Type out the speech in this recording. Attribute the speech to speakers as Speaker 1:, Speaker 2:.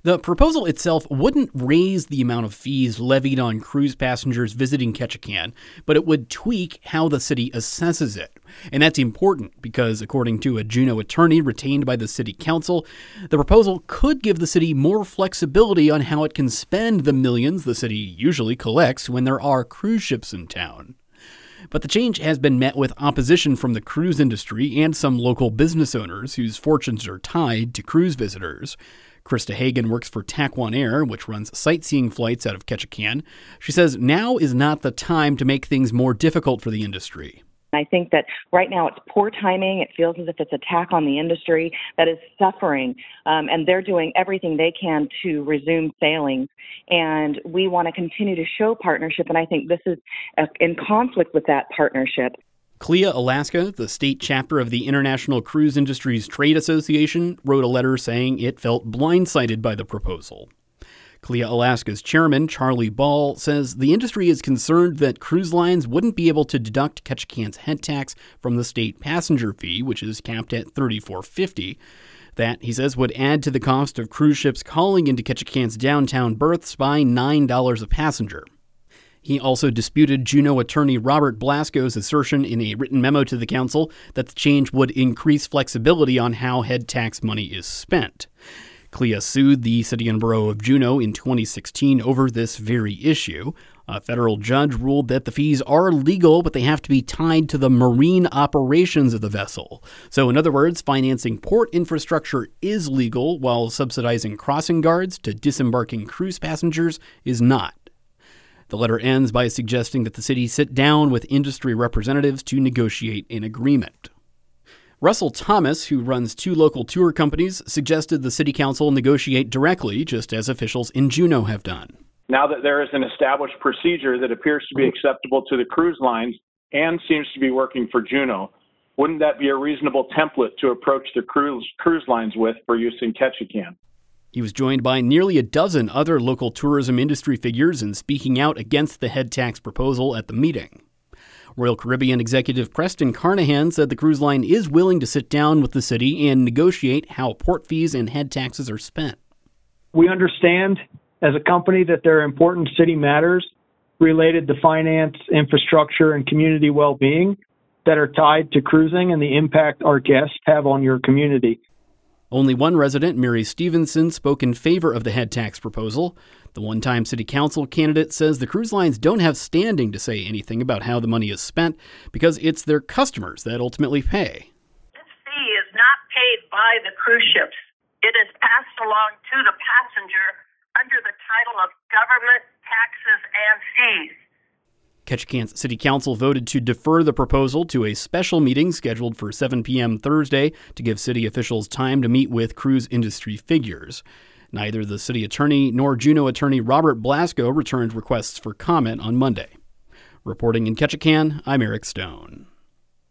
Speaker 1: The proposal itself wouldn't raise the amount of fees levied on cruise passengers visiting Ketchikan, but it would tweak how the city assesses it. And that's important because, according to a Juneau attorney retained by the city council, the proposal could give the city more flexibility on how it can spend the millions the city usually collects when there are cruise ships in town. But the change has been met with opposition from the cruise industry and some local business owners whose fortunes are tied to cruise visitors. Krista Hagen works for TAC One Air, which runs sightseeing flights out of Ketchikan. She says now is not the time to make things more difficult for the industry.
Speaker 2: I think that right now it's poor timing. It feels as if it's an attack on the industry that is suffering, and they're doing everything they can to resume sailings. And we want to continue to show partnership, and I think this is in conflict with that partnership.
Speaker 1: CLIA Alaska, the state chapter of the International Cruise Industries Trade Association, wrote a letter saying it felt blindsided by the proposal. CLIA Alaska's chairman, Charlie Ball, says the industry is concerned that cruise lines wouldn't be able to deduct Ketchikan's head tax from the state passenger fee, which is capped at $34.50. That, he says, would add to the cost of cruise ships calling into Ketchikan's downtown berths by $9 a passenger. He also disputed Juneau attorney Robert Blasco's assertion in a written memo to the council that the change would increase flexibility on how head tax money is spent. CLIA sued the City and Borough of Juneau in 2016 over this very issue. A federal judge ruled that the fees are legal, but they have to be tied to the marine operations of the vessel. So, in other words, financing port infrastructure is legal, while subsidizing crossing guards to disembarking cruise passengers is not. The letter ends by suggesting that the city sit down with industry representatives to negotiate an agreement. Russell Thomas, who runs two local tour companies, suggested the city council negotiate directly, just as officials in Juneau have done.
Speaker 3: Now that there is an established procedure that appears to be acceptable to the cruise lines and seems to be working for Juneau, wouldn't that be a reasonable template to approach the cruise lines with for use in Ketchikan?
Speaker 1: He was joined by nearly a dozen other local tourism industry figures in speaking out against the head tax proposal at the meeting. Royal Caribbean executive Preston Carnahan said the cruise line is willing to sit down with the city and negotiate how port fees and head taxes are spent.
Speaker 4: We understand as a company that there are important city matters related to finance, infrastructure, and community well-being that are tied to cruising and the impact our guests have on your community.
Speaker 1: Only one resident, Mary Stevenson, spoke in favor of the head tax proposal. The one-time city council candidate says the cruise lines don't have standing to say anything about how the money is spent because it's their customers that ultimately pay.
Speaker 5: This fee is not paid by the cruise ships. It is passed along to the passenger under the title of government taxes and fees.
Speaker 1: Ketchikan's City Council voted to defer the proposal to a special meeting scheduled for 7 p.m. Thursday to give city officials time to meet with cruise industry figures. Neither the city attorney nor Juneau attorney Robert Blasco returned requests for comment on Monday. Reporting in Ketchikan, I'm Eric Stone.